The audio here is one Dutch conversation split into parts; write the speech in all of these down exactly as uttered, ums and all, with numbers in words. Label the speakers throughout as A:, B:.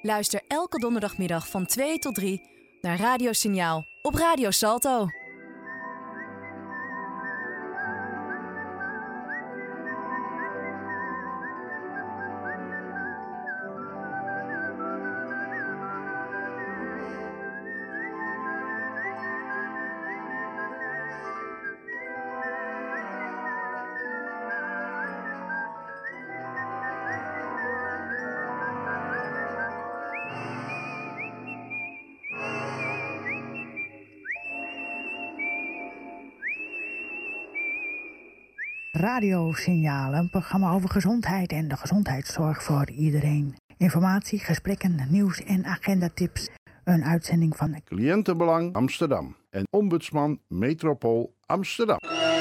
A: Luister elke donderdagmiddag van twee tot drie naar Radiosignaal op Radio Salto.
B: Radiosignaal, een programma over gezondheid en de gezondheidszorg voor iedereen. Informatie, gesprekken, nieuws en agendatips. Een uitzending van
C: Cliëntenbelang Amsterdam en Ombudsman Metropool Amsterdam.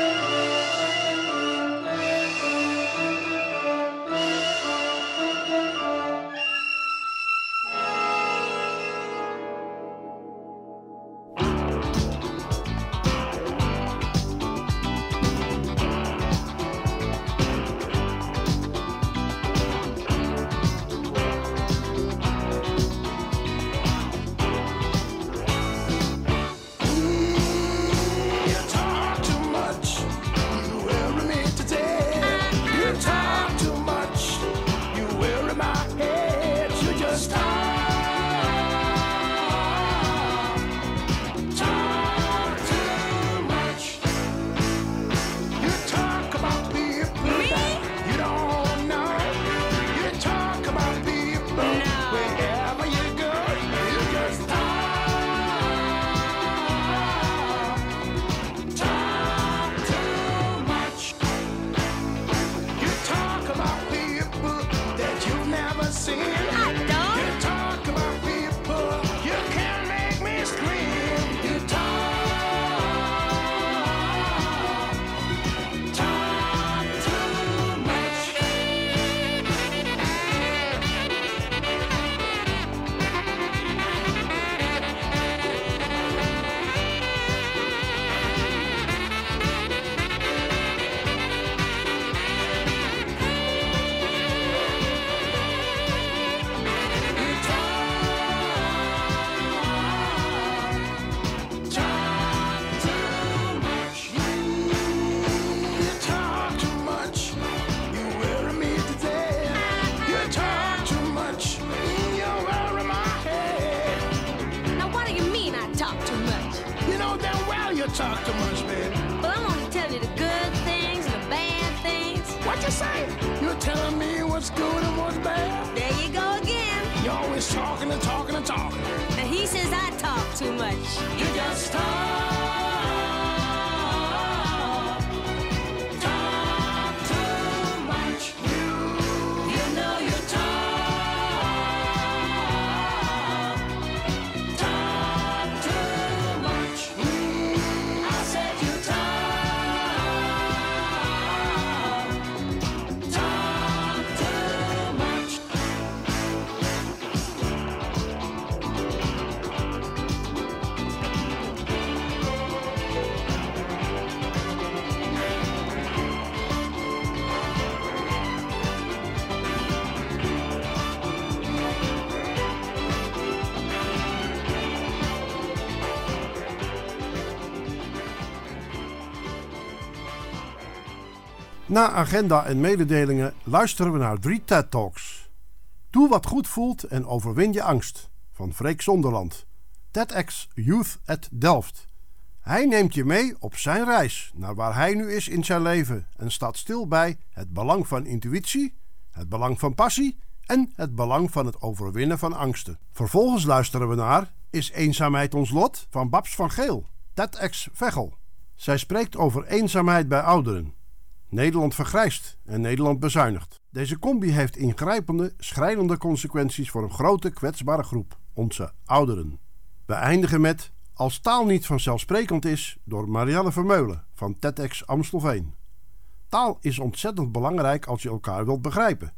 D: Na agenda en mededelingen luisteren we naar drie TED Talks. Doe wat goed voelt en overwin je angst, van Freek Zonderland, TEDx Youth at Delft. Hij neemt je mee op zijn reis naar waar hij nu is in zijn leven en staat stil bij het belang van intuïtie, het belang van passie en het belang van het overwinnen van angsten. Vervolgens luisteren we naar Is eenzaamheid ons lot? Van Babs van Geel, TEDx Veghel. Zij spreekt over eenzaamheid bij ouderen. Nederland vergrijst en Nederland bezuinigt. Deze combi heeft ingrijpende, schrijnende consequenties voor een grote kwetsbare groep, onze ouderen. We eindigen met Als taal niet vanzelfsprekend is, door Marielle Vermeulen van TEDx Amstelveen. Taal is ontzettend belangrijk als je elkaar wilt begrijpen.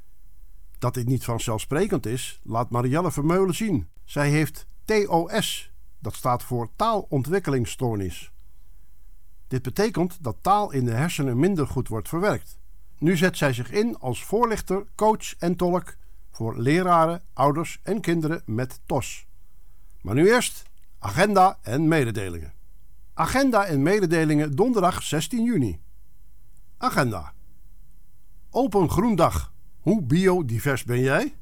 D: Dat dit niet vanzelfsprekend is, laat Marielle Vermeulen zien. Zij heeft T O S, dat staat voor taalontwikkelingsstoornis. Dit betekent dat taal in de hersenen minder goed wordt verwerkt. Nu zet zij zich in als voorlichter, coach en tolk voor leraren, ouders en kinderen met T O S. Maar nu eerst agenda en mededelingen. Agenda en mededelingen donderdag zestien juni. Agenda. Open Groendag. Hoe biodivers ben jij?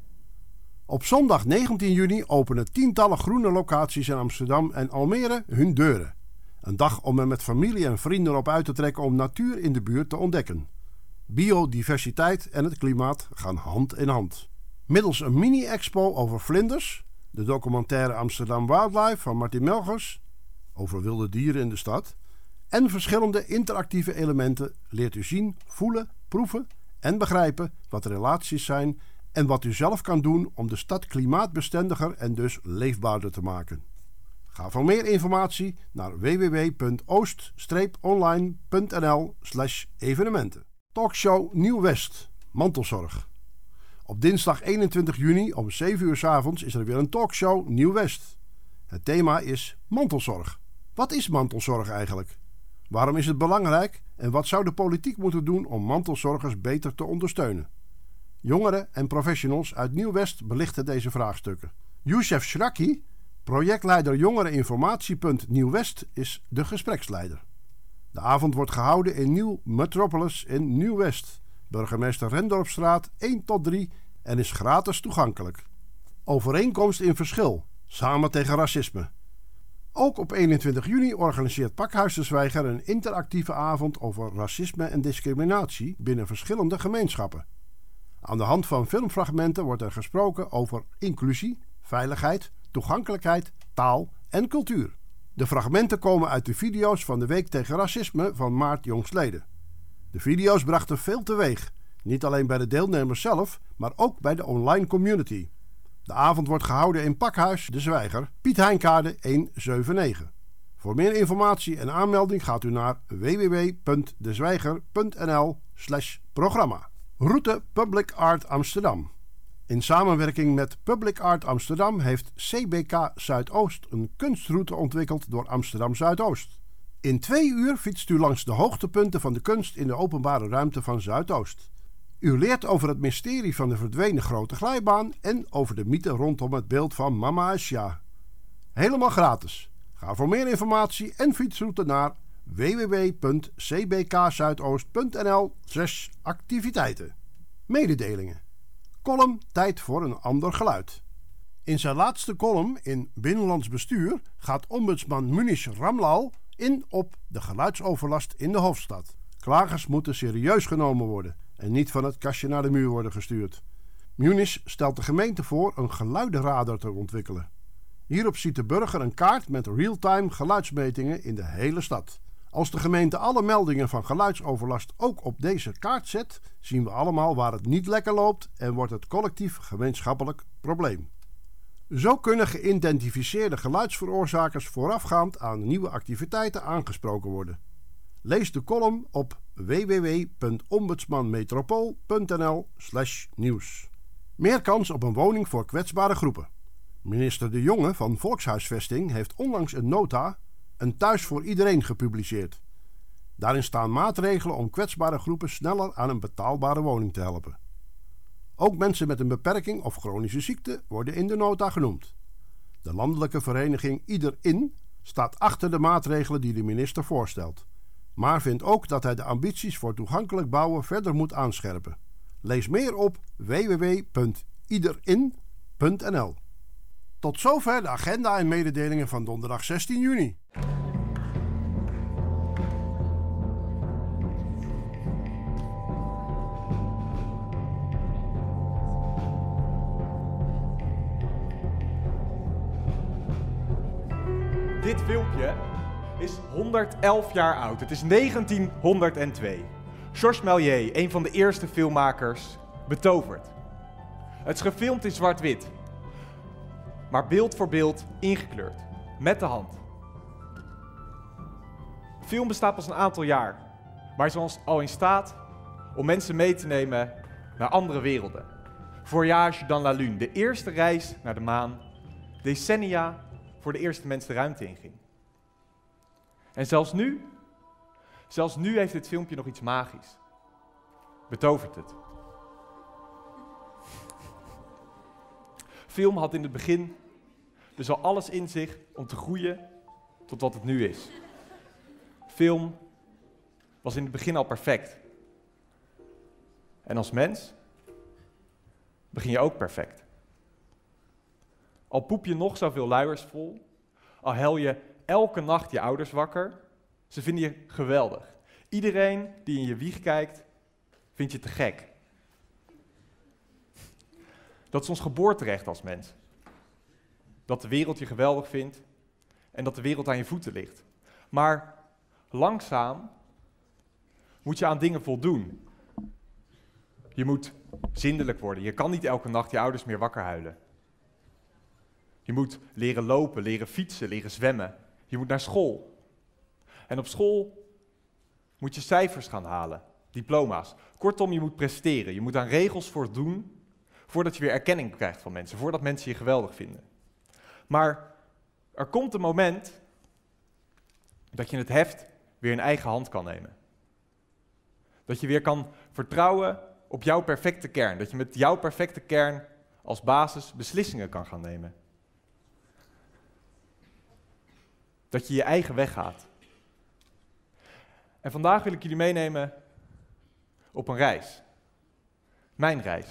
D: Op zondag negentien juni openen tientallen groene locaties in Amsterdam en Almere hun deuren. Een dag om er met familie en vrienden op uit te trekken om natuur in de buurt te ontdekken. Biodiversiteit en het klimaat gaan hand in hand. Middels een mini-expo over vlinders, de documentaire Amsterdam Wildlife van Martin Melgers, over wilde dieren in de stad, en verschillende interactieve elementen leert u zien, voelen, proeven en begrijpen wat relaties zijn en wat u zelf kan doen om de stad klimaatbestendiger en dus leefbaarder te maken. Ga voor meer informatie naar w w w punt oost online punt n l slash evenementen. Talkshow Nieuw-West, mantelzorg. Op dinsdag eenentwintig juni om zeven uur 's avonds is er weer een talkshow Nieuw-West. Het thema is mantelzorg. Wat is mantelzorg eigenlijk? Waarom is het belangrijk en wat zou de politiek moeten doen om mantelzorgers beter te ondersteunen? Jongeren en professionals uit Nieuw-West belichten deze vraagstukken. Youssef Shraki, projectleider Jongereninformatiepunt Nieuw-West, is de gespreksleider. De avond wordt gehouden in Nieuw Metropolis in Nieuw-West, burgemeester Rendorpstraat één tot drie en is gratis toegankelijk. Overeenkomst in verschil, samen tegen racisme. Ook op eenentwintig juni organiseert Pakhuis de Zwijger een interactieve avond over racisme en discriminatie binnen verschillende gemeenschappen. Aan de hand van filmfragmenten wordt er gesproken over inclusie, veiligheid, toegankelijkheid, taal en cultuur. De fragmenten komen uit de video's van de Week tegen Racisme van maart jongstleden. De video's brachten veel teweeg, niet alleen bij de deelnemers zelf, maar ook bij de online community. De avond wordt gehouden in Pakhuis de Zwijger, Piet Heinkade honderdzevenennegentig. Voor meer informatie en aanmelding gaat u naar w w w punt de zwijger punt n l slash programma. Route Public Art Amsterdam. In samenwerking met Public Art Amsterdam heeft C B K Zuidoost een kunstroute ontwikkeld door Amsterdam Zuidoost. In twee uur fietst u langs de hoogtepunten van de kunst in de openbare ruimte van Zuidoost. U leert over het mysterie van de verdwenen grote glijbaan en over de mythe rondom het beeld van Mama Asia. Helemaal gratis. Ga voor meer informatie en fietsroute naar w w w punt c b k zuidoost punt n l slash activiteiten. Mededelingen. Column Tijd voor een ander geluid. In zijn laatste column in Binnenlands Bestuur gaat ombudsman Munish Ramlal in op de geluidsoverlast in de hoofdstad. Klagers moeten serieus genomen worden en niet van het kastje naar de muur worden gestuurd. Munish stelt de gemeente voor een geluidenradar te ontwikkelen. Hierop ziet de burger een kaart met real-time geluidsmetingen in de hele stad. Als de gemeente alle meldingen van geluidsoverlast ook op deze kaart zet, zien we allemaal waar het niet lekker loopt en wordt het collectief gemeenschappelijk probleem. Zo kunnen geïdentificeerde geluidsveroorzakers voorafgaand aan nieuwe activiteiten aangesproken worden. Lees de column op w w w punt ombudsmanmetropool punt n l slash nieuws. Meer kans op een woning voor kwetsbare groepen. Minister De Jonge van Volkshuisvesting heeft onlangs een nota, een thuis voor iedereen, gepubliceerd. Daarin staan maatregelen om kwetsbare groepen sneller aan een betaalbare woning te helpen. Ook mensen met een beperking of chronische ziekte worden in de nota genoemd. De landelijke vereniging Ieder In staat achter de maatregelen die de minister voorstelt, maar vindt ook dat hij de ambities voor toegankelijk bouwen verder moet aanscherpen. Lees meer op w w w punt iederin punt n l. Tot zover de agenda en mededelingen van donderdag zestien juni.
E: Dit filmpje is honderdelf jaar oud. Het is negentienhonderdtwee. Georges Méliès, een van de eerste filmmakers, betoverd. Het is gefilmd in zwart-wit, maar beeld voor beeld ingekleurd, met de hand. De film bestaat pas een aantal jaar, maar is ons al in staat om mensen mee te nemen naar andere werelden. Voyage dans la Lune, de eerste reis naar de maan, decennia voor de eerste mens de ruimte inging. En zelfs nu, zelfs nu heeft dit filmpje nog iets magisch. Betovert het. Film had in het begin dus al alles in zich om te groeien tot wat het nu is. Film was in het begin al perfect. En als mens begin je ook perfect. Al poep je nog zoveel luiers vol, al hel je elke nacht je ouders wakker, ze vinden je geweldig. Iedereen die in je wieg kijkt, vindt je te gek. Dat is ons geboorterecht als mens. Dat de wereld je geweldig vindt en dat de wereld aan je voeten ligt. Maar langzaam moet je aan dingen voldoen. Je moet zindelijk worden. Je kan niet elke nacht je ouders meer wakker huilen. Je moet leren lopen, leren fietsen, leren zwemmen. Je moet naar school. En op school moet je cijfers gaan halen, diploma's. Kortom, je moet presteren. Je moet aan regels voldoen voordat je weer erkenning krijgt van mensen, voordat mensen je geweldig vinden. Maar er komt een moment dat je het heft weer in eigen hand kan nemen. Dat je weer kan vertrouwen op jouw perfecte kern. Dat je met jouw perfecte kern als basis beslissingen kan gaan nemen. Dat je je eigen weg gaat. En vandaag wil ik jullie meenemen op een reis. Mijn reis.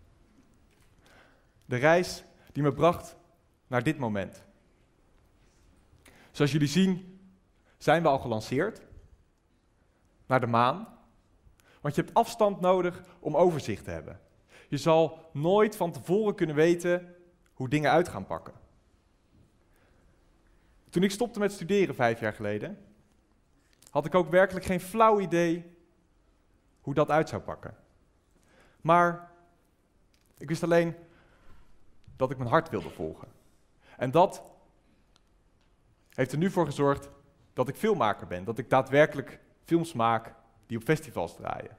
E: De reis die me bracht naar dit moment. Zoals jullie zien zijn we al gelanceerd naar de maan. Want je hebt afstand nodig om overzicht te hebben. Je zal nooit van tevoren kunnen weten hoe dingen uit gaan pakken. Toen ik stopte met studeren vijf jaar geleden, had ik ook werkelijk geen flauw idee hoe dat uit zou pakken. Maar ik wist alleen dat ik mijn hart wilde volgen. En dat heeft er nu voor gezorgd dat ik filmmaker ben. Dat ik daadwerkelijk films maak die op festivals draaien.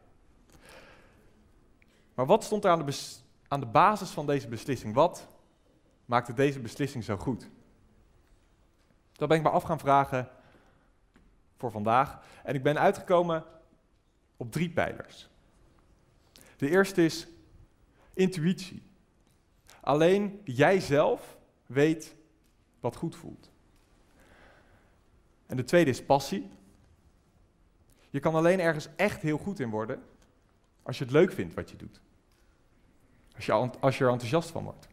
E: Maar wat stond er aan de, bes- aan de basis van deze beslissing? Wat maakte deze beslissing zo goed? Dat ben ik me af gaan vragen voor vandaag. En ik ben uitgekomen op drie pijlers. De eerste is intuïtie. Alleen jij zelf weet wat goed voelt. En de tweede is passie. Je kan alleen ergens echt heel goed in worden als je het leuk vindt wat je doet. Als je, als je er enthousiast van wordt.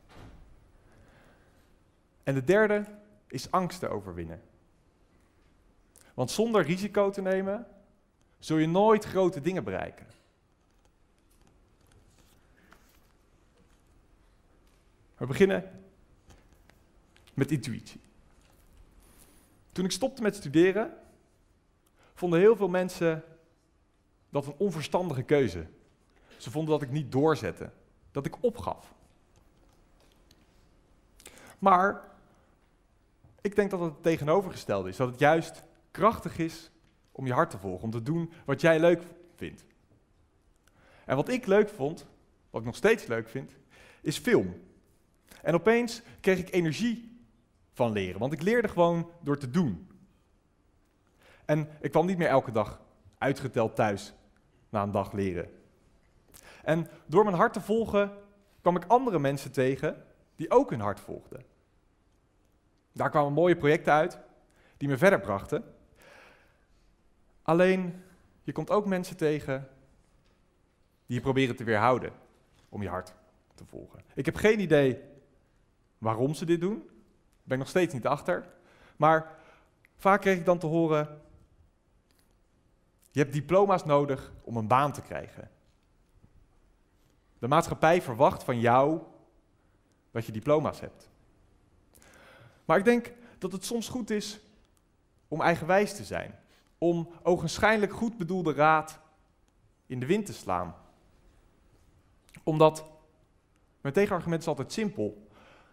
E: En de derde is angst te overwinnen. Want zonder risico te nemen, zul je nooit grote dingen bereiken. We beginnen met intuïtie. Toen ik stopte met studeren, vonden heel veel mensen dat een onverstandige keuze. Ze vonden dat ik niet doorzette, dat ik opgaf. Maar ik denk dat het het tegenovergestelde is, dat het juist krachtig is om je hart te volgen, om te doen wat jij leuk vindt. En wat ik leuk vond, wat ik nog steeds leuk vind, is film. En opeens kreeg ik energie van leren, want ik leerde gewoon door te doen. En ik kwam niet meer elke dag uitgeteld thuis na een dag leren. En door mijn hart te volgen kwam ik andere mensen tegen die ook hun hart volgden. Daar kwamen mooie projecten uit die me verder brachten. Alleen, je komt ook mensen tegen die je proberen te weerhouden om je hart te volgen. Ik heb geen idee waarom ze dit doen. Daar ben ik nog steeds niet achter. Maar vaak kreeg ik dan te horen: je hebt diploma's nodig om een baan te krijgen. De maatschappij verwacht van jou dat je diploma's hebt. Maar ik denk dat het soms goed is om eigenwijs te zijn. Om ogenschijnlijk goed bedoelde raad in de wind te slaan. Omdat, mijn tegenargument is altijd simpel.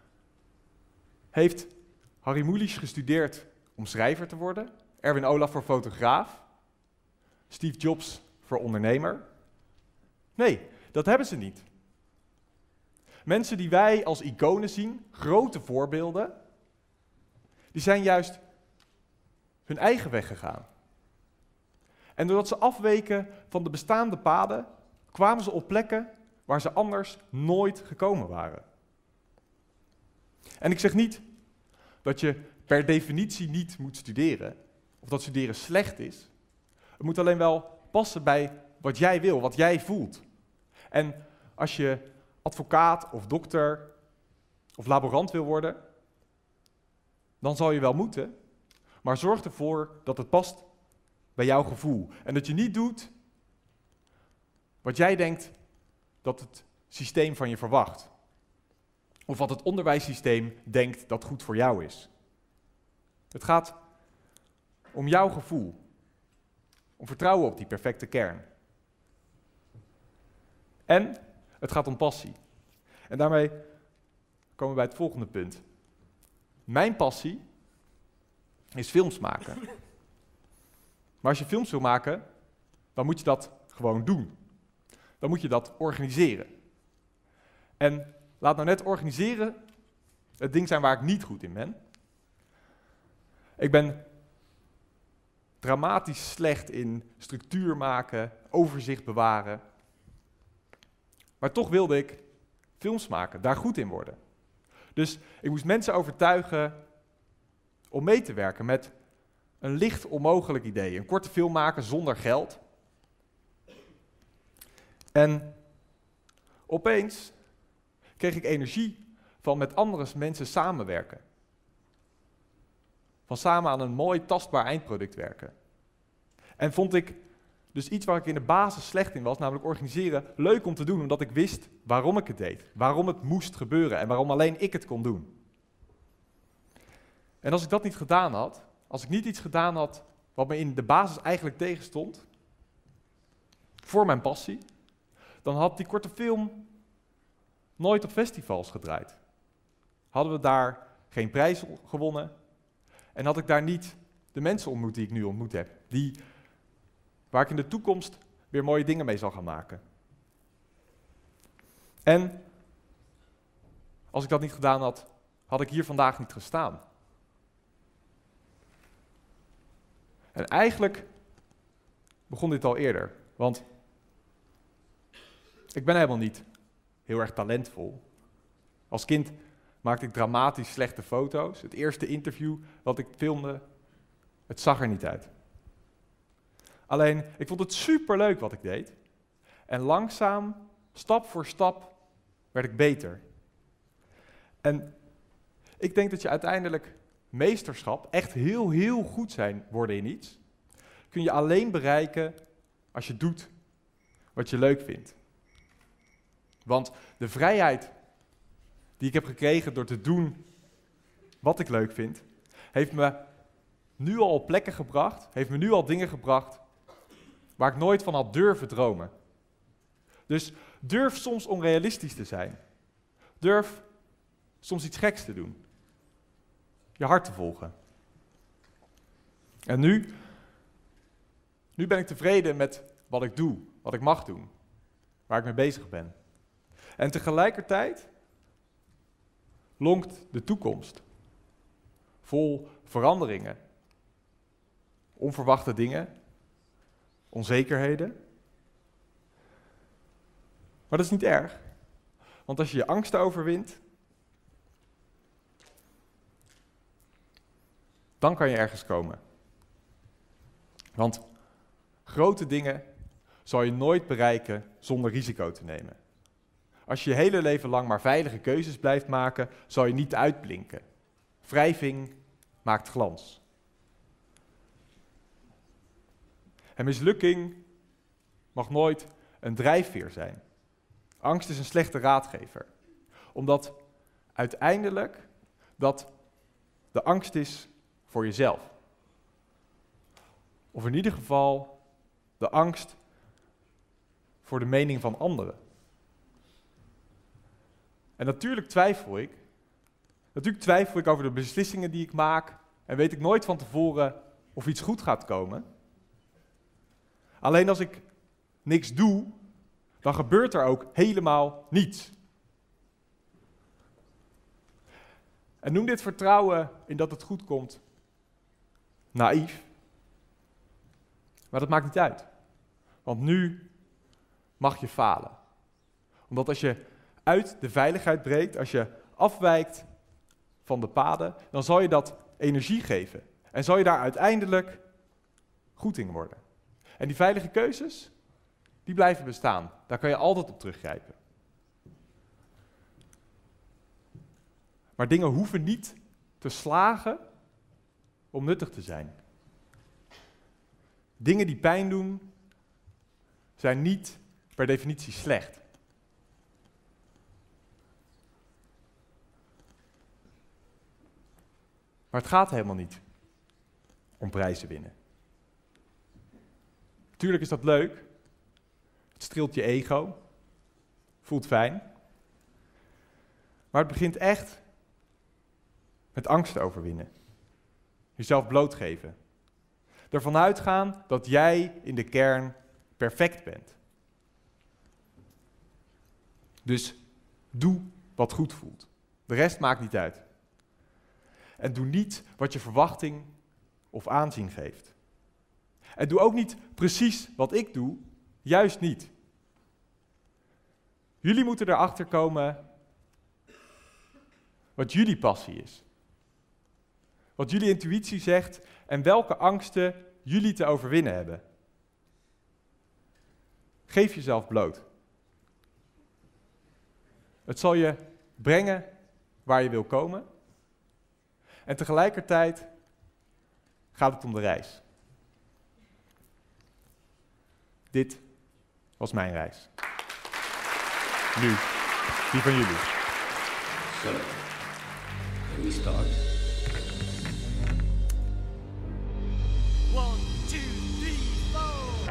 E: Heeft Harry Mulisch gestudeerd om schrijver te worden? Erwin Olaf voor fotograaf? Steve Jobs voor ondernemer? Nee, dat hebben ze niet. Mensen die wij als iconen zien, grote voorbeelden, die zijn juist hun eigen weg gegaan. En doordat ze afweken van de bestaande paden, kwamen ze op plekken waar ze anders nooit gekomen waren. En ik zeg niet dat je per definitie niet moet studeren, of dat studeren slecht is. Het moet alleen wel passen bij wat jij wil, wat jij voelt. En als je advocaat of dokter of laborant wil worden, dan zal je wel moeten, maar zorg ervoor dat het past bij jouw gevoel. En dat je niet doet wat jij denkt dat het systeem van je verwacht. Of wat het onderwijssysteem denkt dat goed voor jou is. Het gaat om jouw gevoel. Om vertrouwen op die perfecte kern. En het gaat om passie. En daarmee komen we bij het volgende punt. Mijn passie is films maken. Maar als je films wil maken, dan moet je dat gewoon doen. Dan moet je dat organiseren. En laat nou net organiseren het ding zijn waar ik niet goed in ben. Ik ben dramatisch slecht in structuur maken, overzicht bewaren. Maar toch wilde ik films maken, daar goed in worden. Dus ik moest mensen overtuigen om mee te werken met een licht onmogelijk idee. Een korte film maken zonder geld. En opeens kreeg ik energie van met andere mensen samenwerken. Van samen aan een mooi tastbaar eindproduct werken. En vond ik dus iets waar ik in de basis slecht in was, namelijk organiseren, leuk om te doen, omdat ik wist waarom ik het deed. Waarom het moest gebeuren en waarom alleen ik het kon doen. En als ik dat niet gedaan had, als ik niet iets gedaan had wat me in de basis eigenlijk tegenstond, voor mijn passie, dan had die korte film nooit op festivals gedraaid. Hadden we daar geen prijs gewonnen en had ik daar niet de mensen ontmoet die ik nu ontmoet heb, die, waar ik in de toekomst weer mooie dingen mee zal gaan maken. En als ik dat niet gedaan had, had ik hier vandaag niet gestaan. En eigenlijk begon dit al eerder, want ik ben helemaal niet heel erg talentvol. Als kind maakte ik dramatisch slechte foto's. Het eerste interview wat ik filmde, het zag er niet uit. Alleen, ik vond het superleuk wat ik deed. En langzaam, stap voor stap, werd ik beter. En ik denk dat je uiteindelijk meesterschap, echt heel, heel goed zijn worden in iets, kun je alleen bereiken als je doet wat je leuk vindt. Want de vrijheid die ik heb gekregen door te doen wat ik leuk vind, heeft me nu al op plekken gebracht, heeft me nu al dingen gebracht waar ik nooit van had durven dromen. Dus durf soms onrealistisch te zijn. Durf soms iets geks te doen. Je hart te volgen. En nu, nu ben ik tevreden met wat ik doe, wat ik mag doen, waar ik mee bezig ben. En tegelijkertijd lonkt de toekomst. Vol veranderingen, onverwachte dingen, onzekerheden. Maar dat is niet erg. Want als je je angsten overwint, dan kan je ergens komen. Want grote dingen zal je nooit bereiken zonder risico te nemen. Als je je hele leven lang maar veilige keuzes blijft maken, zal je niet uitblinken. Wrijving maakt glans. En mislukking mag nooit een drijfveer zijn. Angst is een slechte raadgever. Omdat uiteindelijk dat de angst is voor jezelf. Of in ieder geval de angst voor de mening van anderen. En natuurlijk twijfel ik. Natuurlijk twijfel ik over de beslissingen die ik maak. En weet ik nooit van tevoren of iets goed gaat komen. Alleen als ik niks doe, dan gebeurt er ook helemaal niets. En noem dit vertrouwen in dat het goed komt naïef. Maar dat maakt niet uit. Want nu mag je falen. Omdat als je uit de veiligheid breekt, als je afwijkt van de paden, dan zal je dat energie geven. En zal je daar uiteindelijk goed in worden. En die veilige keuzes, die blijven bestaan. Daar kan je altijd op teruggrijpen. Maar dingen hoeven niet te slagen om nuttig te zijn. Dingen die pijn doen, zijn niet per definitie slecht. Maar het gaat helemaal niet om prijzen winnen. Tuurlijk is dat leuk. Het streelt je ego. Voelt fijn. Maar het begint echt met angst te overwinnen. Jezelf blootgeven. Ervan uitgaan dat jij in de kern perfect bent. Dus doe wat goed voelt. De rest maakt niet uit. En doe niet wat je verwachting of aanzien geeft. En doe ook niet precies wat ik doe, juist niet. Jullie moeten erachter komen wat jullie passie is. Wat jullie intuïtie zegt en welke angsten jullie te overwinnen hebben. Geef jezelf bloot. Het zal je brengen waar je wil komen. En tegelijkertijd gaat het om de reis. Dit was mijn reis. Nu, die van jullie.
F: So, can we start?
G: One, two, three, four.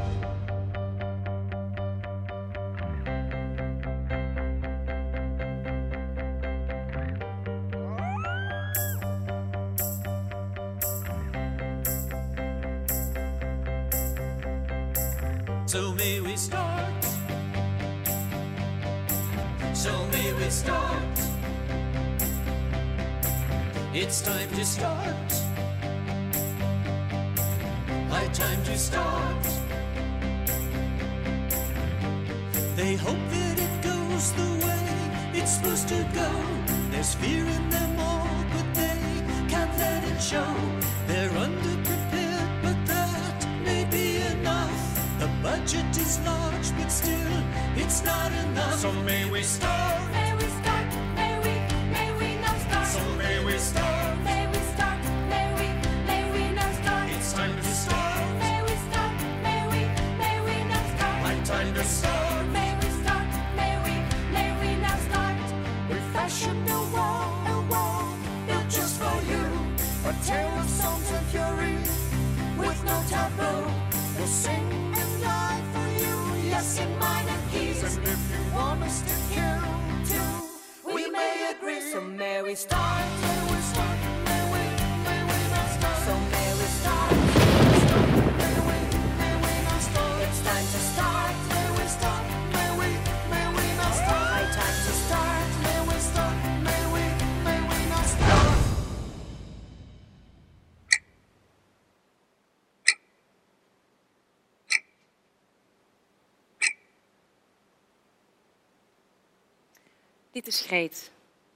G: So may we start. So may we start. It's time to start. High time to start. They hope that it goes the way it's supposed to go. There's fear in them all, but they can't let it show. They're underprepared, but that may be enough. The budget is large, but still, it's not enough. So may we start.
H: May we start, may we, may we now start.
G: So may we start.
H: May we start, may we, may we now start.
G: It's time to start.
H: May we start, may we, may we now start.
G: High time to start.
H: May we start, may we, may we now start. We fashioned a wall, a wall built just for you. A tale of songs and fury with no taboo. We'll sing and die for you, yes, in minor keys. And if you want us to kill too, we may agree. So may we start, may we start, may we, may we not start. So may we start, may we start, may we, may we not start. It's time to start, may we start, may we, may we not start. High time to start, may we start, may we, may we not start.
I: Dit is Greet.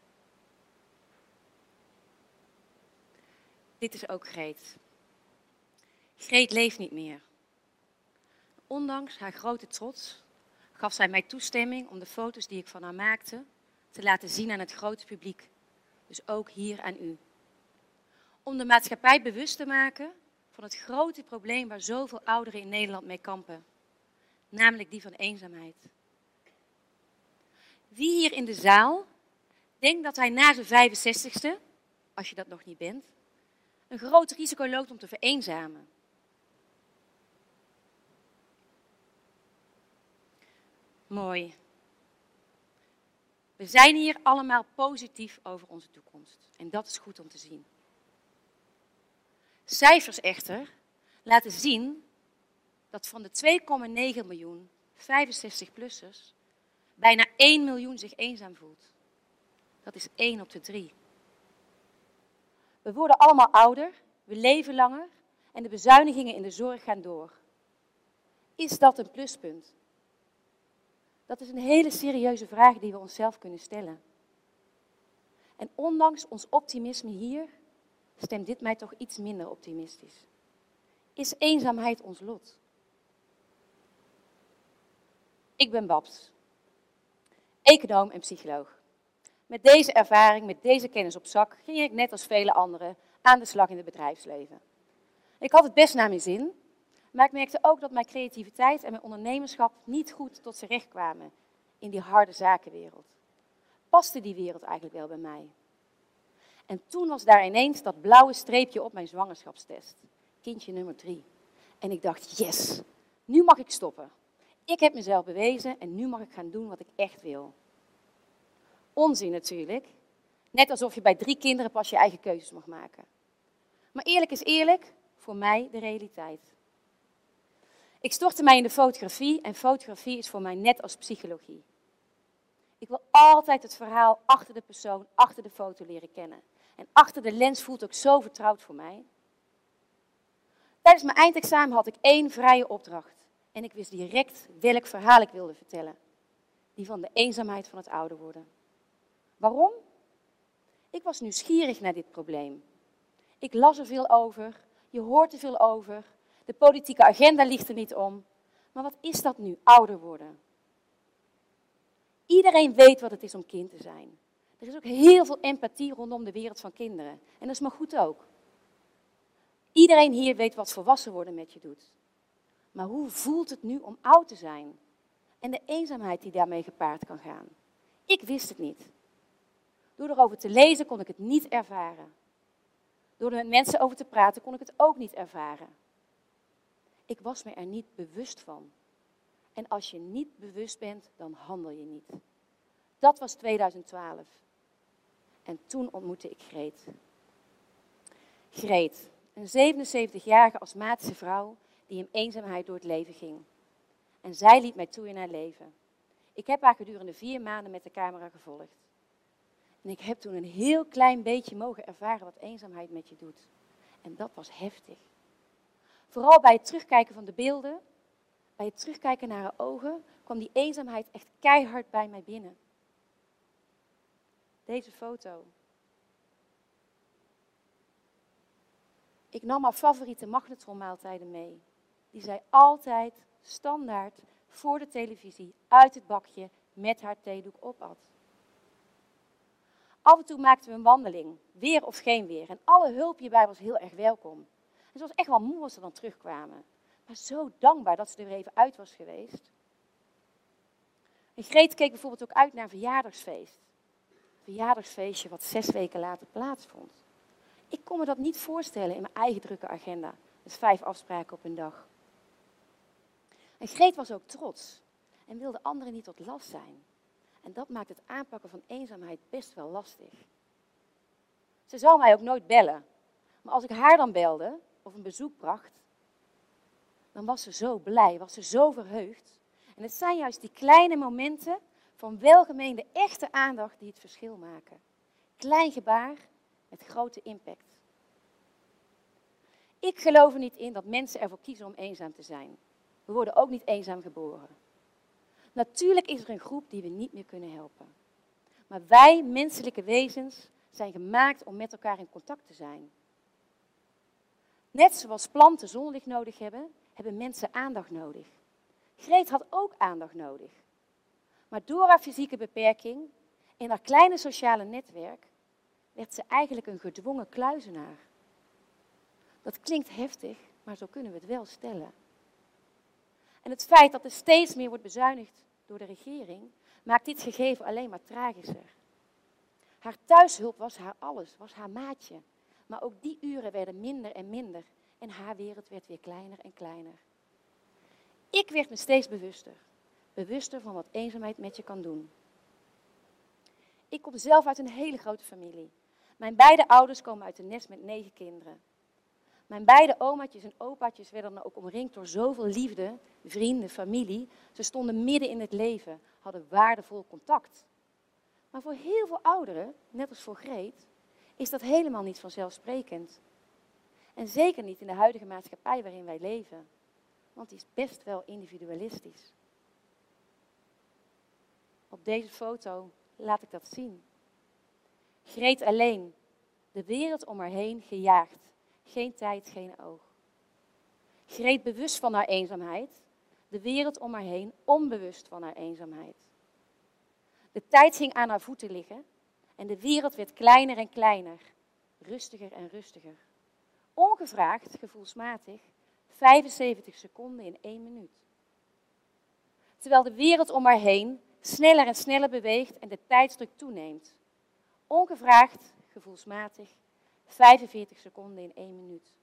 I: Dit is ook Greet. Greet leeft niet meer. Ondanks haar grote trots gaf zij mij toestemming om de foto's die ik van haar maakte te laten zien aan het grote publiek. Dus ook hier aan u. Om de maatschappij bewust te maken van het grote probleem waar zoveel ouderen in Nederland mee kampen. Namelijk die van eenzaamheid. Wie hier in de zaal denkt dat hij na zijn vijfenzestigste, als je dat nog niet bent, een groot risico loopt om te vereenzamen? Mooi. We zijn hier allemaal positief over onze toekomst. En dat is goed om te zien. Cijfers echter laten zien dat van de twee komma negen miljoen vijfenzestig-plussers bijna één miljoen zich eenzaam voelt. Dat is één op de drie. We worden allemaal ouder, we leven langer en de bezuinigingen in de zorg gaan door. Is dat een pluspunt? Dat is een hele serieuze vraag die we onszelf kunnen stellen. En ondanks ons optimisme hier, stemt dit mij toch iets minder optimistisch. Is eenzaamheid ons lot? Ik ben Babs, econoom en psycholoog. Met deze ervaring, met deze kennis op zak, ging ik net als vele anderen aan de slag in het bedrijfsleven. Ik had het best naar mijn zin, maar ik merkte ook dat mijn creativiteit en mijn ondernemerschap niet goed tot z'n recht kwamen in die harde zakenwereld. Paste die wereld eigenlijk wel bij mij? En toen was daar ineens dat blauwe streepje op mijn zwangerschapstest. Kindje nummer drie. En ik dacht, yes, nu mag ik stoppen. Ik heb mezelf bewezen en nu mag ik gaan doen wat ik echt wil. Onzin natuurlijk. Net alsof je bij drie kinderen pas je eigen keuzes mag maken. Maar eerlijk is eerlijk, voor mij de realiteit. Ik stortte mij in de fotografie en fotografie is voor mij net als psychologie. Ik wil altijd het verhaal achter de persoon, achter de foto leren kennen. En achter de lens voelt ook zo vertrouwd voor mij. Tijdens mijn eindexamen had ik één vrije opdracht. En ik wist direct welk verhaal ik wilde vertellen. Die van de eenzaamheid van het ouder worden. Waarom? Ik was nieuwsgierig naar dit probleem. Ik las er veel over, je hoort er veel over. De politieke agenda ligt er niet om. Maar wat is dat nu, ouder worden? Iedereen weet wat het is om kind te zijn. Er is ook heel veel empathie rondom de wereld van kinderen. En dat is maar goed ook. Iedereen hier weet wat volwassen worden met je doet. Maar hoe voelt het nu om oud te zijn? En de eenzaamheid die daarmee gepaard kan gaan. Ik wist het niet. Door erover te lezen kon ik het niet ervaren. Door er met mensen over te praten kon ik het ook niet ervaren. Ik was me er niet bewust van. En als je niet bewust bent, dan handel je niet. Dat was tweeduizend twaalf. En toen ontmoette ik Greet. Greet, een zevenenzeventigjarige astmatische vrouw die in eenzaamheid door het leven ging. En zij liet mij toe in haar leven. Ik heb haar gedurende vier maanden met de camera gevolgd. En ik heb toen een heel klein beetje mogen ervaren wat eenzaamheid met je doet. En dat was heftig. Vooral bij het terugkijken van de beelden, bij het terugkijken naar haar ogen, kwam die eenzaamheid echt keihard bij mij binnen. Deze foto. Ik nam haar favoriete magnetronmaaltijden mee. Die zij altijd, standaard, voor de televisie, uit het bakje, met haar theedoek opat. Af en toe maakten we een wandeling, weer of geen weer. En alle hulp hierbij was heel erg welkom. En ze was echt wel moe als ze dan terugkwamen. Maar zo dankbaar dat ze er weer even uit was geweest. En Greet keek bijvoorbeeld ook uit naar een verjaardagsfeest. Een verjaardagsfeestje wat zes weken later plaatsvond. Ik kon me dat niet voorstellen in mijn eigen drukke agenda. Dus vijf afspraken op een dag. En Greet was ook trots. En wilde anderen niet tot last zijn. En dat maakt het aanpakken van eenzaamheid best wel lastig. Ze zou mij ook nooit bellen. Maar als ik haar dan belde, of een bezoek bracht, dan was ze zo blij, was ze zo verheugd. En het zijn juist die kleine momenten van welgemeende echte aandacht die het verschil maken. Klein gebaar met grote impact. Ik geloof er niet in dat mensen ervoor kiezen om eenzaam te zijn. We worden ook niet eenzaam geboren. Natuurlijk is er een groep die we niet meer kunnen helpen. Maar wij, menselijke wezens, zijn gemaakt om met elkaar in contact te zijn. Net zoals planten zonlicht nodig hebben, hebben mensen aandacht nodig. Greet had ook aandacht nodig. Maar door haar fysieke beperking en haar kleine sociale netwerk werd ze eigenlijk een gedwongen kluizenaar. Dat klinkt heftig, maar zo kunnen we het wel stellen. En het feit dat er steeds meer wordt bezuinigd door de regering, maakt dit gegeven alleen maar tragischer. Haar thuishulp was haar alles, was haar maatje. Maar ook die uren werden minder en minder en haar wereld werd weer kleiner en kleiner. Ik werd me steeds bewuster. Bewuster van wat eenzaamheid met je kan doen. Ik kom zelf uit een hele grote familie. Mijn beide ouders komen uit een nest met negen kinderen. Mijn beide omaatjes en opaatjes werden dan ook omringd door zoveel liefde, vrienden, familie. Ze stonden midden in het leven, hadden waardevol contact. Maar voor heel veel ouderen, net als voor Greet, is dat helemaal niet vanzelfsprekend. En zeker niet in de huidige maatschappij waarin wij leven. Want die is best wel individualistisch. Op deze foto laat ik dat zien. Greet alleen, de wereld om haar heen gejaagd. Geen tijd, geen oog. Greet bewust van haar eenzaamheid, de wereld om haar heen onbewust van haar eenzaamheid. De tijd ging aan haar voeten liggen en de wereld werd kleiner en kleiner, rustiger en rustiger. Ongevraagd, gevoelsmatig, vijfenzeventig seconden in één minuut. Terwijl de wereld om haar heen sneller en sneller beweegt en de tijdsdruk toeneemt. Ongevraagd, gevoelsmatig, vijfenveertig seconden in één minuut.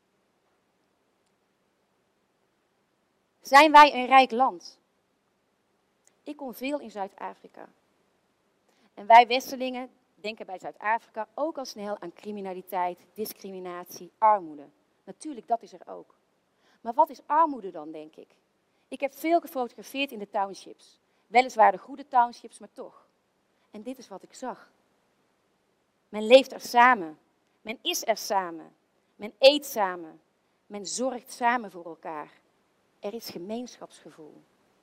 I: Zijn wij een rijk land? Ik kom veel in Zuid-Afrika. En wij Westelingen denken bij Zuid-Afrika ook al snel aan criminaliteit, discriminatie, armoede. Natuurlijk, dat is er ook. Maar wat is armoede dan, denk ik? Ik heb veel gefotografeerd in de townships. Weliswaar de goede townships, maar toch. En dit is wat ik zag. Men leeft er samen. Men is er samen. Men eet samen. Men zorgt samen voor elkaar. Er is gemeenschapsgevoel.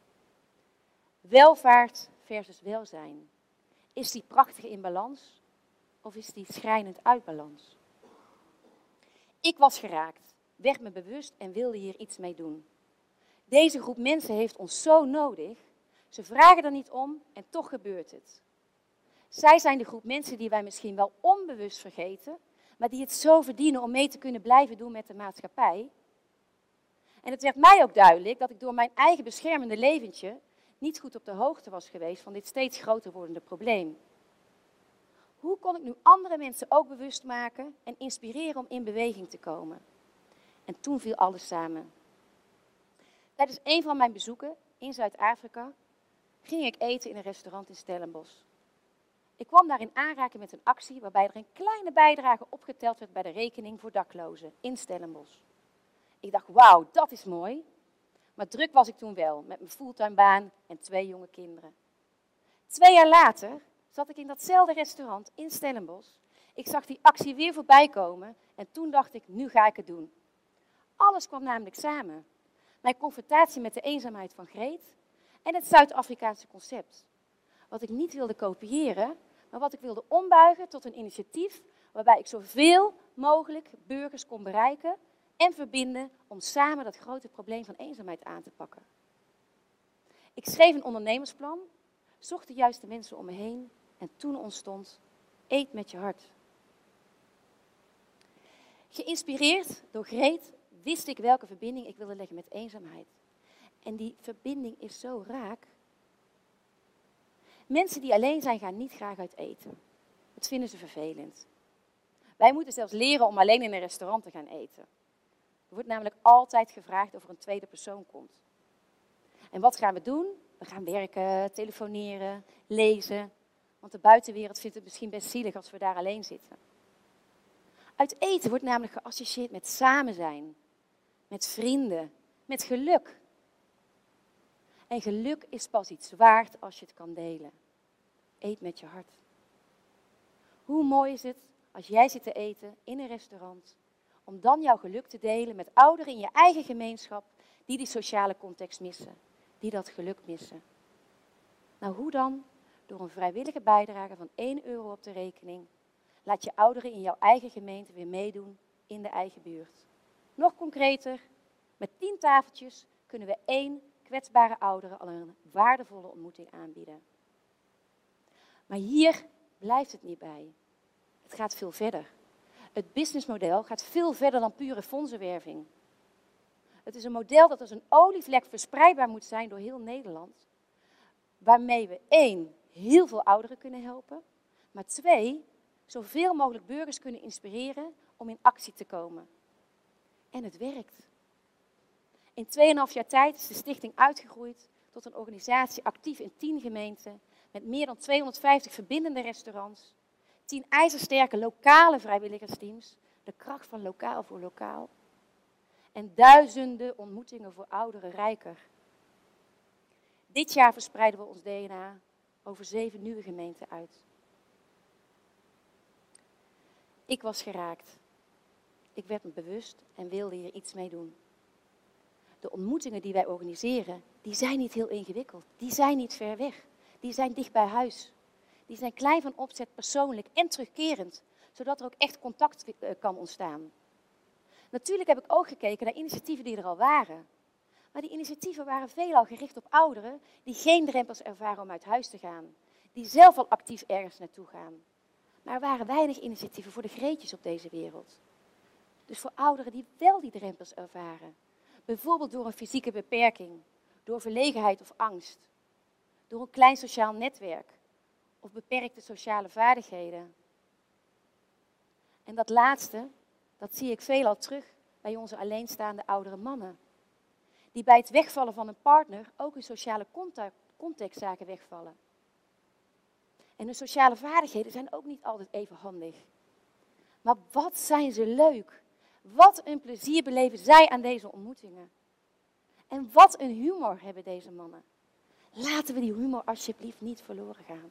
I: Welvaart versus welzijn. Is die prachtig in balans of is die schrijnend uit balans? Ik was geraakt, werd me bewust en wilde hier iets mee doen. Deze groep mensen heeft ons zo nodig. Ze vragen er niet om en toch gebeurt het. Zij zijn de groep mensen die wij misschien wel onbewust vergeten, maar die het zo verdienen om mee te kunnen blijven doen met de maatschappij. En het werd mij ook duidelijk dat ik door mijn eigen beschermende leventje niet goed op de hoogte was geweest van dit steeds groter wordende probleem. Hoe kon ik nu andere mensen ook bewust maken en inspireren om in beweging te komen? En toen viel alles samen. Tijdens een van mijn bezoeken in Zuid-Afrika ging ik eten in een restaurant in Stellenbosch. Ik kwam daar in aanraking met een actie waarbij er een kleine bijdrage opgeteld werd bij de rekening voor daklozen in Stellenbosch. Ik dacht, wauw, dat is mooi. Maar druk was ik toen wel, met mijn fulltime baan en twee jonge kinderen. Twee jaar later zat ik in datzelfde restaurant in Stellenbosch. Ik zag die actie weer voorbij komen en toen dacht ik, nu ga ik het doen. Alles kwam namelijk samen. Mijn confrontatie met de eenzaamheid van Greet en het Zuid-Afrikaanse concept. Wat ik niet wilde kopiëren, maar wat ik wilde ombuigen tot een initiatief waarbij ik zoveel mogelijk burgers kon bereiken en verbinden om samen dat grote probleem van eenzaamheid aan te pakken. Ik schreef een ondernemersplan, zocht de juiste mensen om me heen en toen ontstond Eet met je hart. Geïnspireerd door Greet wist ik welke verbinding ik wilde leggen met eenzaamheid. En die verbinding is zo raak. Mensen die alleen zijn gaan niet graag uit eten. Dat vinden ze vervelend. Wij moeten zelfs leren om alleen in een restaurant te gaan eten. Er wordt namelijk altijd gevraagd of er een tweede persoon komt. En wat gaan we doen? We gaan werken, telefoneren, lezen. Want de buitenwereld vindt het misschien best zielig als we daar alleen zitten. Uit eten wordt namelijk geassocieerd met samen zijn. Met vrienden. Met geluk. En geluk is pas iets waard als je het kan delen. Eet met je hart. Hoe mooi is het als jij zit te eten in een restaurant, om dan jouw geluk te delen met ouderen in je eigen gemeenschap die die sociale context missen, die dat geluk missen. Nou, hoe dan? Door een vrijwillige bijdrage van één euro op de rekening laat je ouderen in jouw eigen gemeente weer meedoen in de eigen buurt. Nog concreter, met tien tafeltjes kunnen we één kwetsbare ouderen al een waardevolle ontmoeting aanbieden. Maar hier blijft het niet bij. Het gaat veel verder. Het businessmodel gaat veel verder dan pure fondsenwerving. Het is een model dat als een olievlek verspreidbaar moet zijn door heel Nederland. Waarmee we één, heel veel ouderen kunnen helpen. Maar twee, zoveel mogelijk burgers kunnen inspireren om in actie te komen. En het werkt. In tweeënhalf jaar tijd is de stichting uitgegroeid tot een organisatie actief in tien gemeenten. Met meer dan tweehonderdvijftig verbindende restaurants. tien ijzersterke lokale vrijwilligersteams. De kracht van lokaal voor lokaal. En duizenden ontmoetingen voor ouderen rijker. Dit jaar verspreiden we ons D N A over zeven nieuwe gemeenten uit. Ik was geraakt. Ik werd me bewust en wilde hier iets mee doen. De ontmoetingen die wij organiseren, die zijn niet heel ingewikkeld. Die zijn niet ver weg. Die zijn dicht bij huis. Die zijn klein van opzet, persoonlijk en terugkerend, zodat er ook echt contact uh, kan ontstaan. Natuurlijk heb ik ook gekeken naar initiatieven die er al waren. Maar die initiatieven waren veelal gericht op ouderen die geen drempels ervaren om uit huis te gaan. Die zelf al actief ergens naartoe gaan. Maar er waren weinig initiatieven voor de Greetjes op deze wereld. Dus voor ouderen die wel die drempels ervaren. Bijvoorbeeld door een fysieke beperking, door verlegenheid of angst. Door een klein sociaal netwerk of beperkte sociale vaardigheden. En dat laatste, dat zie ik veelal terug bij onze alleenstaande oudere mannen. Die bij het wegvallen van een partner ook hun sociale contact, contextzaken wegvallen. En hun sociale vaardigheden zijn ook niet altijd even handig. Maar wat zijn ze leuk. Wat een plezier beleven zij aan deze ontmoetingen. En wat een humor hebben deze mannen. Laten we die humor alsjeblieft niet verloren gaan.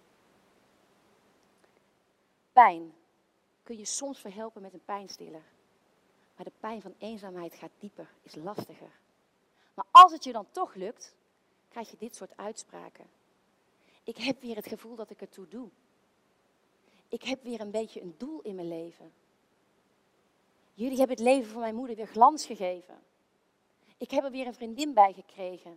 I: Pijn kun je soms verhelpen met een pijnstiller. Maar de pijn van eenzaamheid gaat dieper, is lastiger. Maar als het je dan toch lukt, krijg je dit soort uitspraken. Ik heb weer het gevoel dat ik ertoe doe. Ik heb weer een beetje een doel in mijn leven. Jullie hebben het leven van mijn moeder weer glans gegeven. Ik heb er weer een vriendin bij gekregen.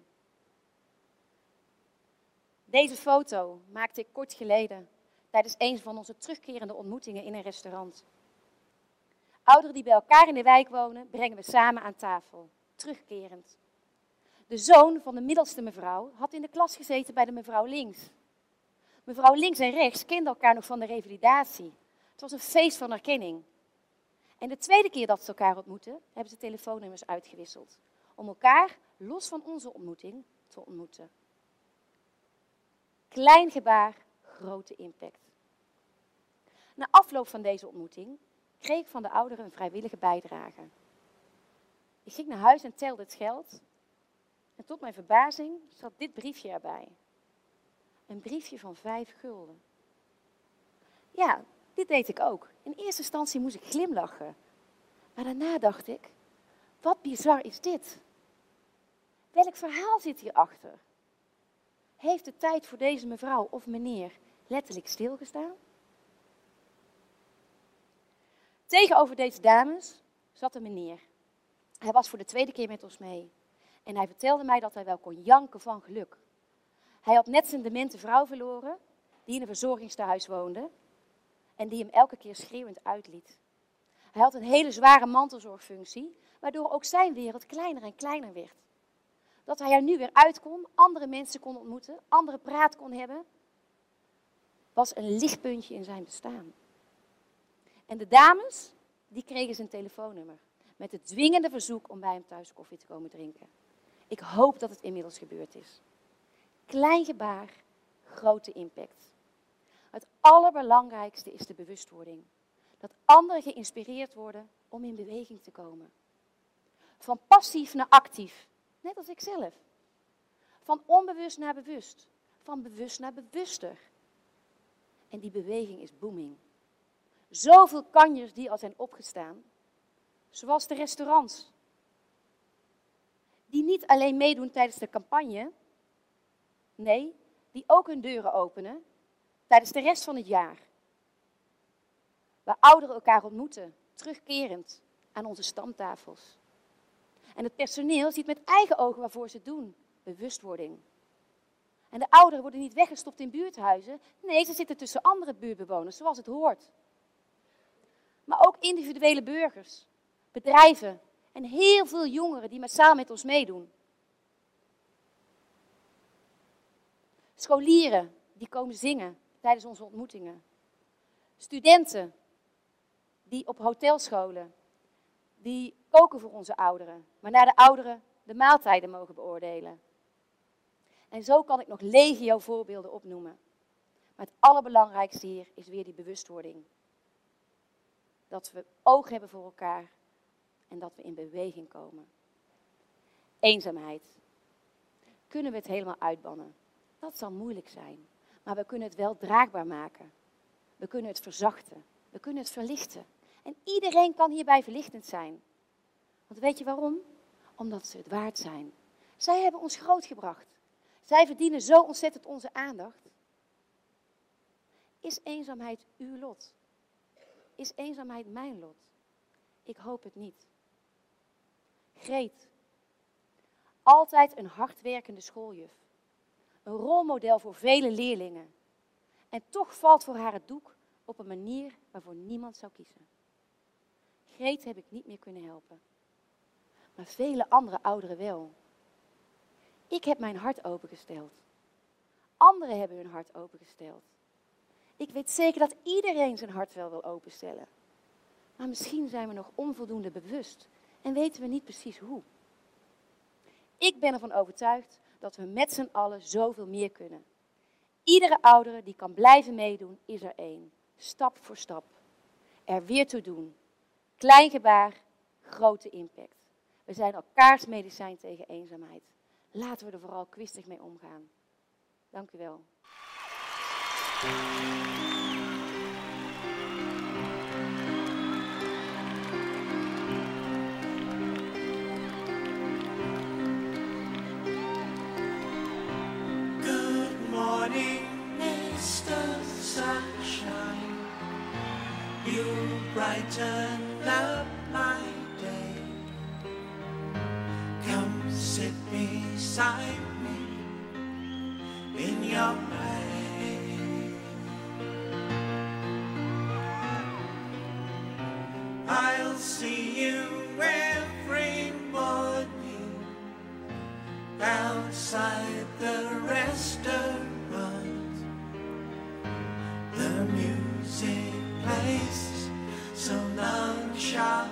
I: Deze foto maakte ik kort geleden tijdens een van onze terugkerende ontmoetingen in een restaurant. Ouderen die bij elkaar in de wijk wonen, brengen we samen aan tafel. Terugkerend. De zoon van de middelste mevrouw had in de klas gezeten bij de mevrouw links. Mevrouw links en rechts kenden elkaar nog van de revalidatie. Het was een feest van erkenning. En de tweede keer dat ze elkaar ontmoetten, hebben ze telefoonnummers uitgewisseld. Om elkaar, los van onze ontmoeting, te ontmoeten. Klein gebaar, grote impact. Na afloop van deze ontmoeting kreeg ik van de ouderen een vrijwillige bijdrage. Ik ging naar huis en telde het geld. En tot mijn verbazing zat dit briefje erbij. Een briefje van vijf gulden. Ja, dit deed ik ook. In eerste instantie moest ik glimlachen. Maar daarna dacht ik, wat bizar is dit? Welk verhaal zit hierachter? Heeft de tijd voor deze mevrouw of meneer letterlijk stilgestaan? Tegenover deze dames zat een meneer. Hij was voor de tweede keer met ons mee. En hij vertelde mij dat hij wel kon janken van geluk. Hij had net zijn demente vrouw verloren, die in een verzorgingstehuis woonde. En die hem elke keer schreeuwend uitliet. Hij had een hele zware mantelzorgfunctie, waardoor ook zijn wereld kleiner en kleiner werd. Dat hij er nu weer uit kon, andere mensen kon ontmoeten, andere praat kon hebben, was een lichtpuntje in zijn bestaan. En de dames, die kregen zijn telefoonnummer. Met het dwingende verzoek om bij hem thuis koffie te komen drinken. Ik hoop dat het inmiddels gebeurd is. Klein gebaar, grote impact. Het allerbelangrijkste is de bewustwording. Dat anderen geïnspireerd worden om in beweging te komen. Van passief naar actief, net als ik zelf. Van onbewust naar bewust. Van bewust naar bewuster. En die beweging is booming. Zoveel kanjers die al zijn opgestaan. Zoals de restaurants. Die niet alleen meedoen tijdens de campagne. Nee, die ook hun deuren openen tijdens de rest van het jaar. Waar ouderen elkaar ontmoeten, terugkerend aan onze stamtafels. En het personeel ziet met eigen ogen waarvoor ze het doen. Bewustwording. En de ouderen worden niet weggestopt in buurthuizen. Nee, ze zitten tussen andere buurtbewoners, zoals het hoort. Maar ook individuele burgers, bedrijven en heel veel jongeren die massaal met ons meedoen. Scholieren die komen zingen tijdens onze ontmoetingen. Studenten die op hotelscholen, die koken voor onze ouderen, waarna de ouderen de maaltijden mogen beoordelen. En zo kan ik nog legio voorbeelden opnoemen. Maar het allerbelangrijkste hier is weer die bewustwording. Dat we oog hebben voor elkaar en dat we in beweging komen. Eenzaamheid. Kunnen we het helemaal uitbannen? Dat zal moeilijk zijn, maar we kunnen het wel draagbaar maken. We kunnen het verzachten, we kunnen het verlichten. En iedereen kan hierbij verlichtend zijn. Want weet je waarom? Omdat ze het waard zijn. Zij hebben ons grootgebracht. Zij verdienen zo ontzettend onze aandacht. Is eenzaamheid uw lot? Is eenzaamheid mijn lot? Ik hoop het niet. Greet. Altijd een hardwerkende schooljuf. Een rolmodel voor vele leerlingen. En toch valt voor haar het doek op een manier waarvoor niemand zou kiezen. Greet heb ik niet meer kunnen helpen. Maar vele andere ouderen wel. Ik heb mijn hart opengesteld. Anderen hebben hun hart opengesteld. Ik weet zeker dat iedereen zijn hart wel wil openstellen. Maar misschien zijn we nog onvoldoende bewust en weten we niet precies hoe. Ik ben ervan overtuigd dat we met z'n allen zoveel meer kunnen. Iedere oudere die kan blijven meedoen, is er één. Stap voor stap. Er weer toe doen. Klein gebaar, grote impact. We zijn elkaars medicijn tegen eenzaamheid. Laten we er vooral kwistig mee omgaan. Dank u wel.
G: Good morning, Mister Sunshine. You brighten up my day. Come sit beside me in your way. I'll see you every morning outside the restaurant. The music plays so nonchalant.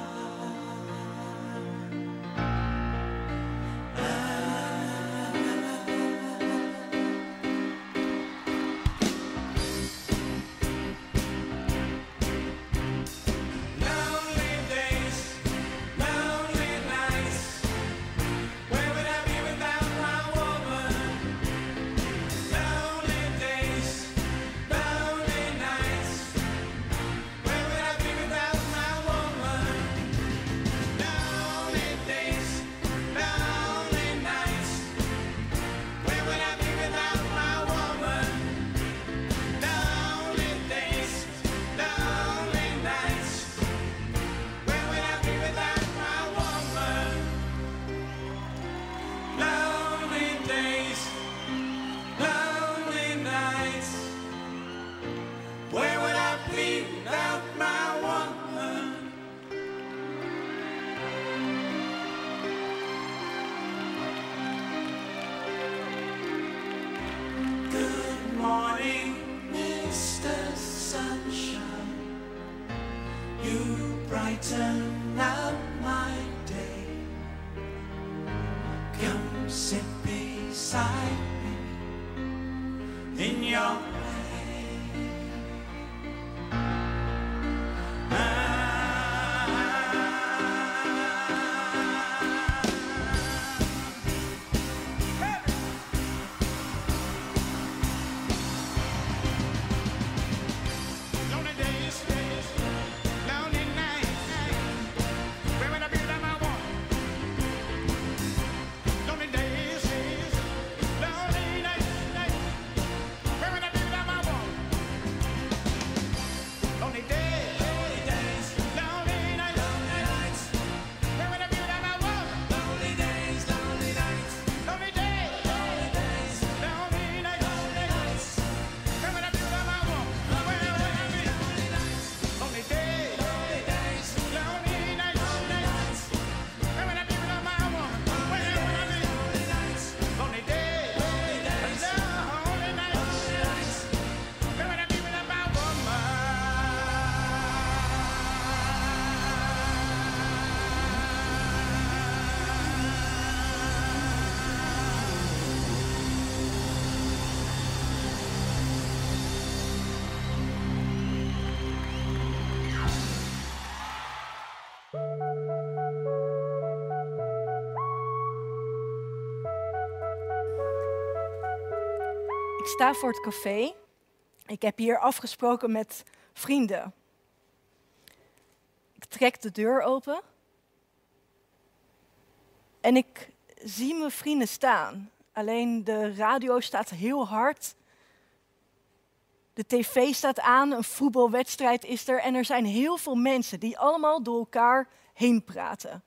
G: Brighten up my day. Come sit beside me in your way. Lonely days, lonely nights. Where would I be without my woman? Lonely days, lonely nights. Where would I be without my woman? Lonely days, lonely nights. Where would I be without my woman? Lonely days, lonely nights. Lonely days, lonely nights. Where would I be without my woman? Where would I be? Lonely days, lonely nights. Where would I be without my woman? Where would I be? Lonely days, lonely nights. Where would I be without my woman?
J: Ik sta voor het café. Ik heb hier afgesproken met vrienden. Ik trek de deur open. En ik zie mijn vrienden staan. Alleen de radio staat heel hard. De tv staat aan, een voetbalwedstrijd is er en er zijn heel veel mensen die allemaal door elkaar heen praten.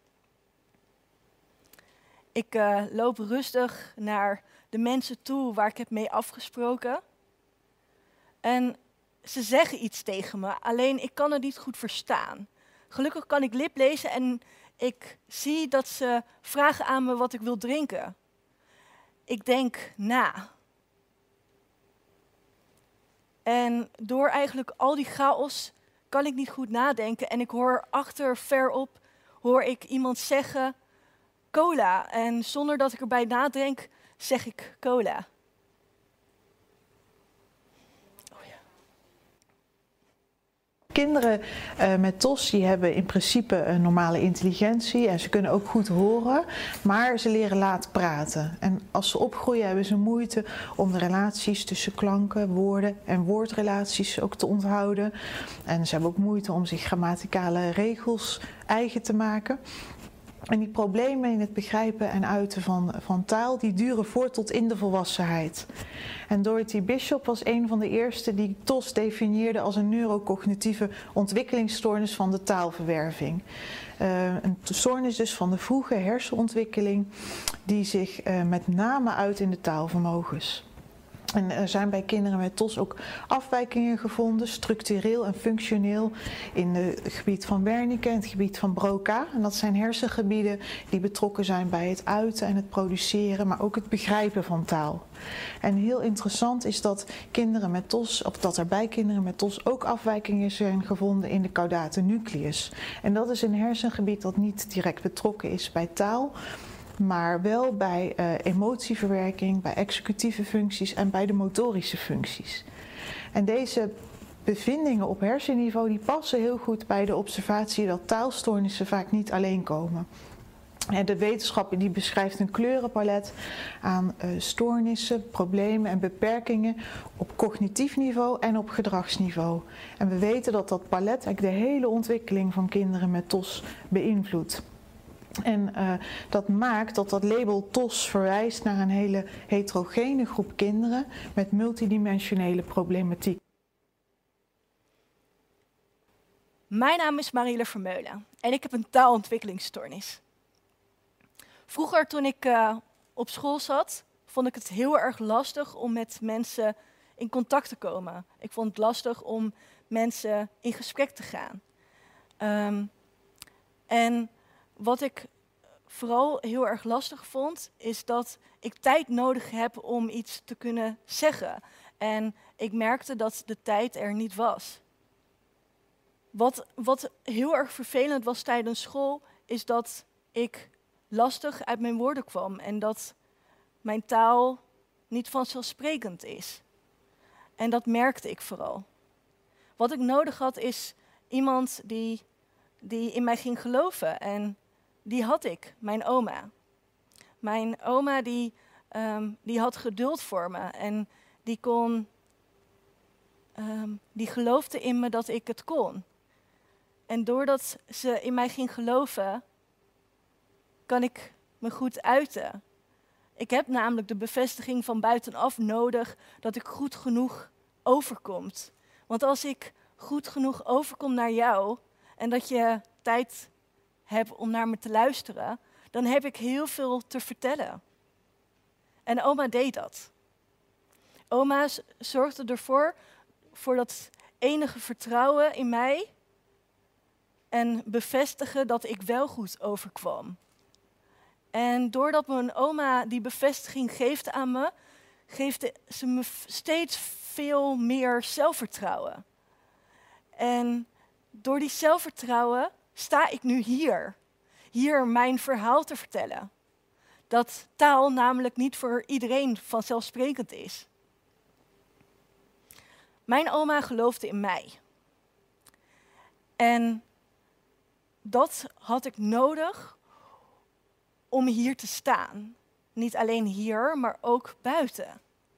J: Ik uh, loop rustig naar de mensen toe waar ik heb mee afgesproken. En ze zeggen iets tegen me, alleen ik kan het niet goed verstaan. Gelukkig kan ik liplezen en ik zie dat ze vragen aan me wat ik wil drinken. Ik denk na. En door eigenlijk al die chaos kan ik niet goed nadenken. En ik hoor achter, verop, hoor ik iemand zeggen cola. En zonder dat ik erbij nadenk, zeg ik cola.
K: Kinderen uh, met T O S die hebben in principe een normale intelligentie en ze kunnen ook goed horen, maar ze leren laat praten. En als ze opgroeien hebben ze moeite om de relaties tussen klanken, woorden en woordrelaties ook te onthouden. En ze hebben ook moeite om zich grammaticale regels eigen te maken. En die problemen in het begrijpen en uiten van, van taal, die duren voort tot in de volwassenheid. En Dorothy Bishop was een van de eerste die T O S definieerde als een neurocognitieve ontwikkelingsstoornis van de taalverwerving. Uh, een stoornis dus van de vroege hersenontwikkeling die zich uh, met name uit in de taalvermogens. En er zijn bij kinderen met T O S ook afwijkingen gevonden, structureel en functioneel, in het gebied van Wernicke en het gebied van Broca. En dat zijn hersengebieden die betrokken zijn bij het uiten en het produceren, maar ook het begrijpen van taal. En heel interessant is dat kinderen met T O S, of dat er bij kinderen met T O S ook afwijkingen zijn gevonden in de caudate nucleus. En dat is een hersengebied dat niet direct betrokken is bij taal, maar wel bij uh, emotieverwerking, bij executieve functies en bij de motorische functies. En deze bevindingen op hersenniveau die passen heel goed bij de observatie dat taalstoornissen vaak niet alleen komen. En de wetenschap die beschrijft een kleurenpalet aan uh, stoornissen, problemen en beperkingen op cognitief niveau en op gedragsniveau. En we weten dat dat palet eigenlijk de hele ontwikkeling van kinderen met T O S beïnvloedt. En uh, dat maakt dat dat label T O S verwijst naar een hele heterogene groep kinderen met multidimensionele problematiek.
J: Mijn naam is Marielle Vermeulen en ik heb een taalontwikkelingsstoornis. Vroeger toen ik uh, op school zat, vond ik het heel erg lastig om met mensen in contact te komen. Ik vond het lastig om mensen in gesprek te gaan. Um, en wat ik vooral heel erg lastig vond, is dat ik tijd nodig heb om iets te kunnen zeggen. En ik merkte dat de tijd er niet was. Wat, wat heel erg vervelend was tijdens school, is dat ik lastig uit mijn woorden kwam en dat mijn taal niet vanzelfsprekend is. En dat merkte ik vooral. Wat ik nodig had is iemand die, die in mij ging geloven en die had ik, mijn oma. Mijn oma die, um, die had geduld voor me en die, kon, um, die geloofde in me dat ik het kon. En doordat ze in mij ging geloven, kan ik me goed uiten. Ik heb namelijk de bevestiging van buitenaf nodig dat ik goed genoeg overkom. Want als ik goed genoeg overkom naar jou en dat je tijd hebt om naar me te luisteren, dan heb ik heel veel te vertellen. En oma deed dat. Oma zorgde ervoor voor dat enige vertrouwen in mij en bevestigen dat ik wel goed overkwam. En doordat mijn oma die bevestiging geeft aan me, geeft ze me steeds veel meer zelfvertrouwen. En door die zelfvertrouwen sta ik nu hier. Hier mijn verhaal te vertellen. Dat taal namelijk niet voor iedereen vanzelfsprekend is. Mijn oma geloofde in mij. En dat had ik nodig om hier te staan. Niet alleen hier, maar ook buiten.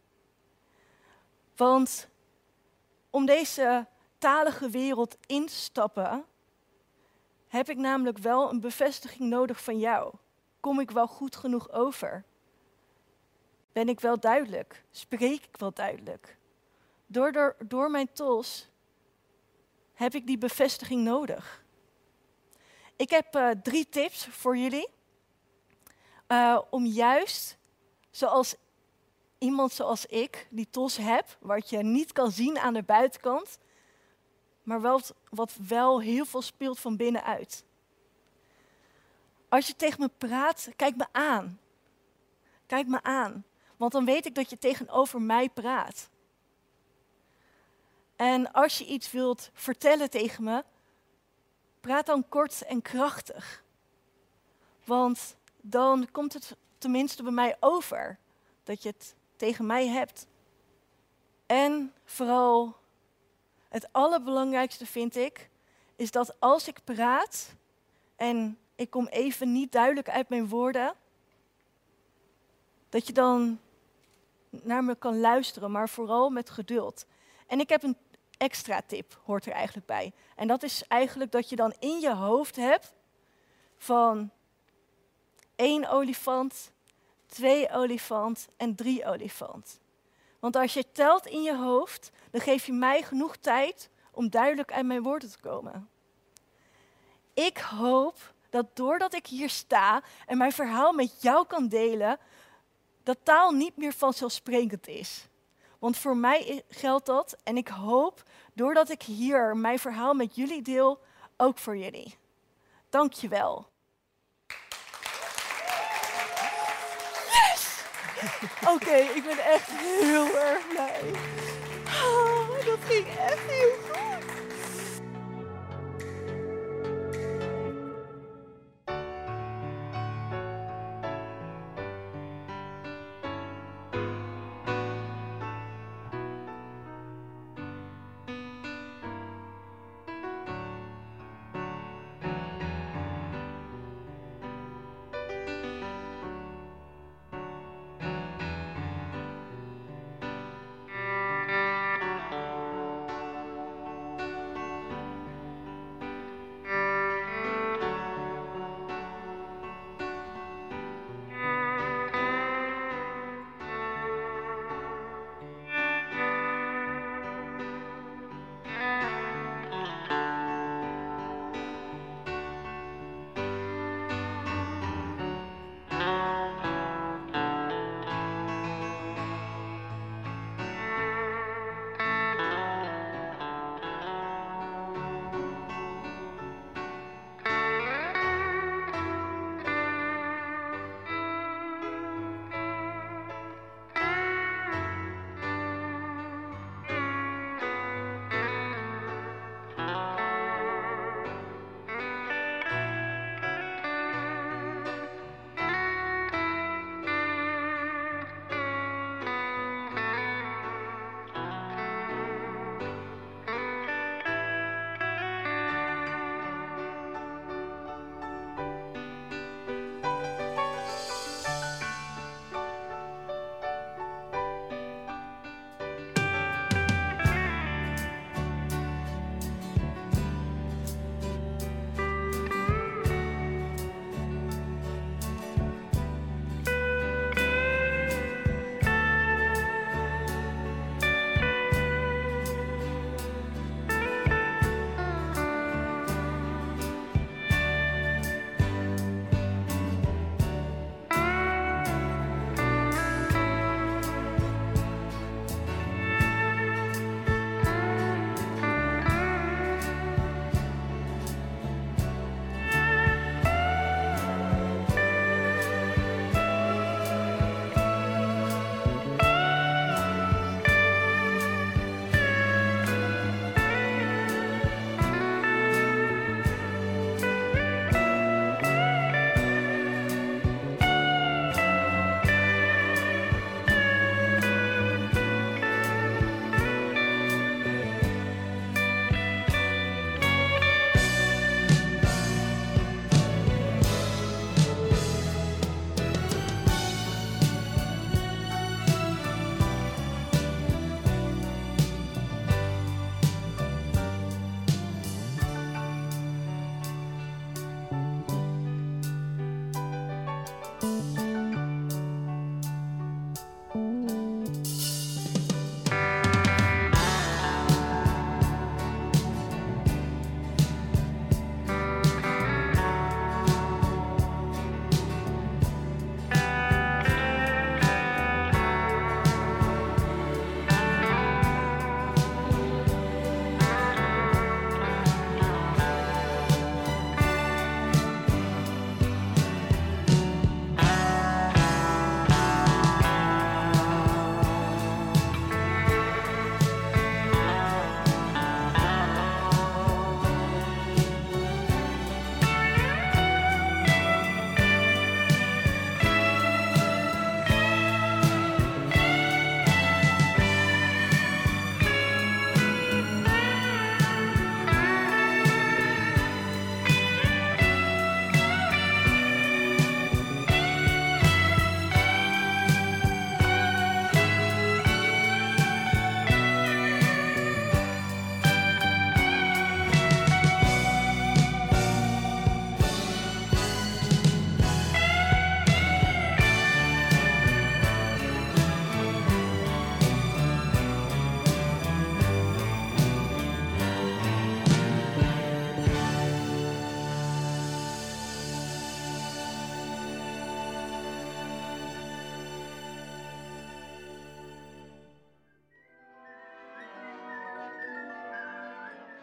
J: Want om deze talige wereld in te stappen, heb ik namelijk wel een bevestiging nodig van jou. Kom ik wel goed genoeg over? Ben ik wel duidelijk? Spreek ik wel duidelijk? door, door, door mijn tools heb ik die bevestiging nodig. Ik heb uh, drie tips voor jullie. Uh, om juist, zoals iemand zoals ik, die tools heb, wat je niet kan zien aan de buitenkant, maar wel, wat wel heel veel speelt van binnenuit. Als je tegen me praat, kijk me aan. Kijk me aan, want dan weet ik dat je tegenover mij praat. En als je iets wilt vertellen tegen me, praat dan kort en krachtig. Want dan komt het tenminste bij mij over dat je het tegen mij hebt. En vooral, het allerbelangrijkste vind ik, is dat als ik praat en ik kom even niet duidelijk uit mijn woorden, dat je dan naar me kan luisteren, maar vooral met geduld. En ik heb een extra tip, hoort er eigenlijk bij. En dat is eigenlijk dat je dan in je hoofd hebt van één olifant, twee olifant en drie olifant. Want als je telt in je hoofd, dan geef je mij genoeg tijd om duidelijk uit mijn woorden te komen. Ik hoop dat doordat ik hier sta en mijn verhaal met jou kan delen, dat taal niet meer vanzelfsprekend is. Want voor mij geldt dat en ik hoop, doordat ik hier mijn verhaal met jullie deel, ook voor jullie. Dank je wel. Yes! Oké, okay, ik ben echt heel erg blij. Oh, dat ging echt heel goed.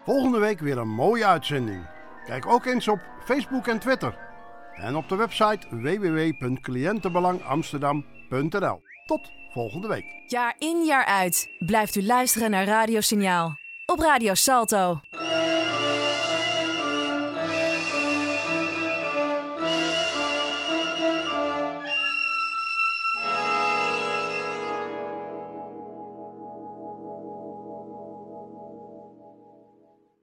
D: Volgende week weer een mooie uitzending. Kijk ook eens op Facebook en Twitter. En op de website w w w punt cliëntenbelang amsterdam punt n l. Tot volgende week.
A: Jaar in jaar uit blijft u luisteren naar Radio Signaal op Radio Salto.